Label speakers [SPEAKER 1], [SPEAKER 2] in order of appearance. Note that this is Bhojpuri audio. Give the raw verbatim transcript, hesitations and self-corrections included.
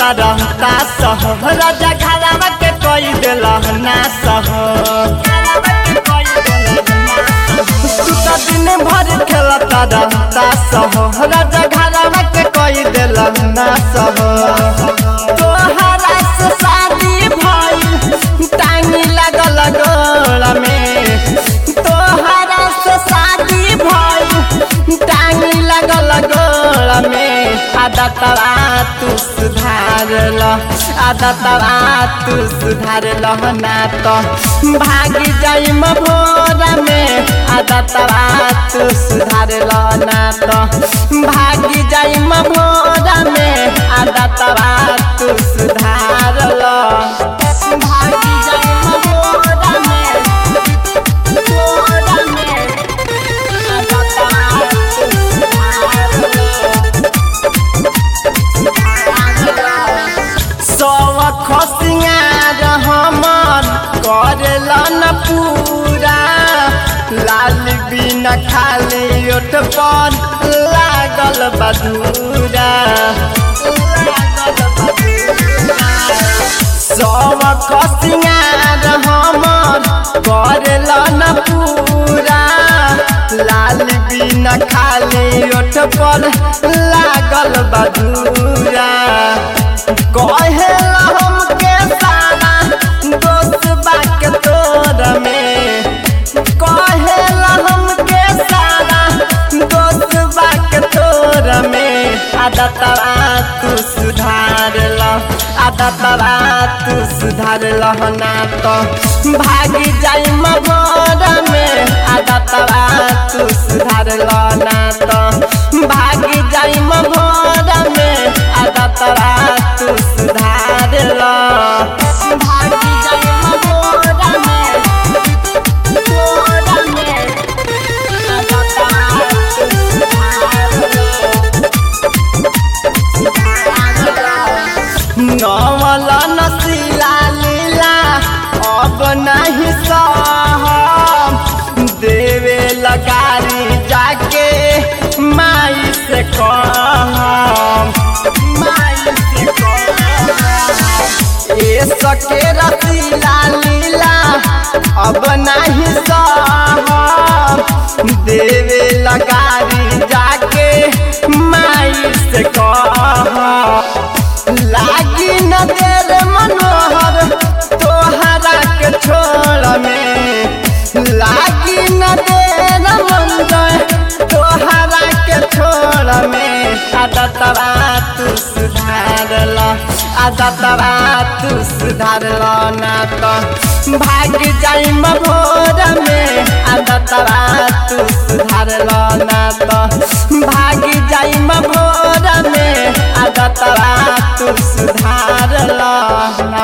[SPEAKER 1] रहता सह राजा घरवा के कोई दिल ना सह तू तो दिन भर खेलता रहता सह राजा घरवा के कोई दिल ना सह तोहरा से शादी भइल टांगी लगल गोड़ में तोहरा से शादी भइल टांगी लगल गोड़ में आदतवा तू सुधार ल आदतवा तू सुधार ल ना तो भागी जाइम भोर में आदतवा तू सुधार ल ना तो भागी जाइम भोर में आदतवा तू सुधार ल भागी जाइम भोर में भोर में आदतवा तू सुधार सौख सिंगार हमर करेल न पूरा लाल बिना खाली ओठ पर लागल बधूरा सौख सिंगार हमर करेल न पूरा लाल बिना खाली ओठ पर लागल बधूरा कहेला हमके सारा दोस्त बाके तोर में कहेला हमके सारा दोस्त बाके तोर में आदतवा तू सुधार ल आदतवा तू सुधार ल ना तो भागी जाइम भोर में आदतवा तू सुधार ल ना तो भागी जाइम भोर में आदतवा तू सुधार ल भागी जाइम भोर में भोर में आदतवा तू सुधार ल नवल नसीला लीला अब नहीं सह देवे लगारी जाके माई से कह माई से कह ए सके रसीला लीला अब नहीं सह देवे लगारी जाके माई से कह लागी न देर मनोहर तोहरा के छोड़ में लागी न देर मन तोहरा के छोड़ में आदतवा तू सुधार ल आदतवा तू सुधार ल ना तो भागी जाइम भोर में आदतवा तू सुधार ल ना तो भागी जाइम भोर में आदतवा तू